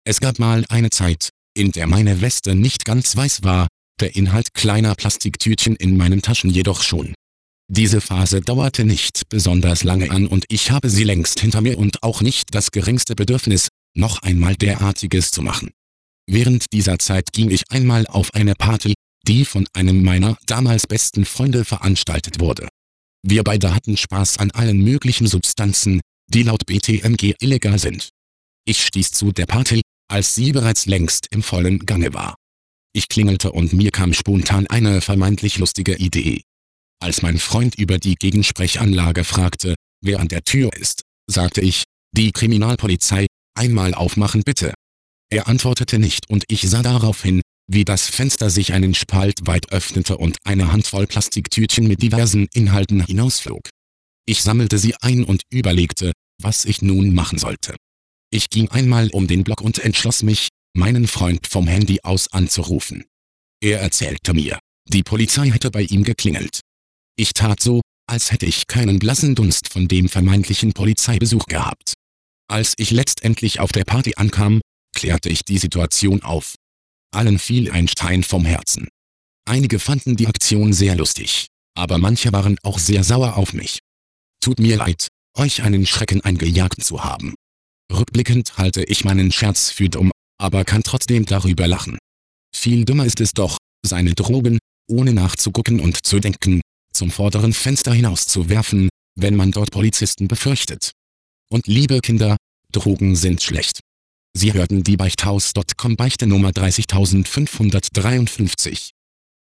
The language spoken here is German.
Es gab mal eine Zeit, in der meine Weste nicht ganz weiß war, der Inhalt kleiner Plastiktütchen in meinen Taschen jedoch schon. Diese Phase dauerte nicht besonders lange an und ich habe sie längst hinter mir und auch nicht das geringste Bedürfnis, noch einmal derartiges zu machen. Während dieser Zeit ging ich einmal auf eine Party, die von einem meiner damals besten Freunde veranstaltet wurde. Wir beide hatten Spaß an allen möglichen Substanzen, die laut BTMG illegal sind. Ich stieß zu der Party, als sie bereits längst im vollen Gange war. Ich klingelte und mir kam spontan eine vermeintlich lustige Idee. Als mein Freund über die Gegensprechanlage fragte, wer an der Tür ist, sagte ich, die Kriminalpolizei, einmal aufmachen bitte. Er antwortete nicht und ich sah daraufhin, wie das Fenster sich einen Spalt weit öffnete und eine Handvoll Plastiktütchen mit diversen Inhalten hinausflog. Ich sammelte sie ein und überlegte, was ich nun machen sollte. Ich ging einmal um den Block und entschloss mich, meinen Freund vom Handy aus anzurufen. Er erzählte mir, die Polizei hätte bei ihm geklingelt. Ich tat so, als hätte ich keinen blassen Dunst von dem vermeintlichen Polizeibesuch gehabt. Als ich letztendlich auf der Party ankam, klärte ich die Situation auf. Allen fiel ein Stein vom Herzen. Einige fanden die Aktion sehr lustig, aber manche waren auch sehr sauer auf mich. Tut mir leid, euch einen Schrecken eingejagt zu haben. Rückblickend halte ich meinen Scherz für dumm, aber kann trotzdem darüber lachen. Viel dümmer ist es doch, seine Drogen, ohne nachzugucken und zu denken, zum vorderen Fenster hinauszuwerfen, wenn man dort Polizisten befürchtet. Und liebe Kinder, Drogen sind schlecht. Sie hörten die Beichthaus.com Beichte Nummer 30553.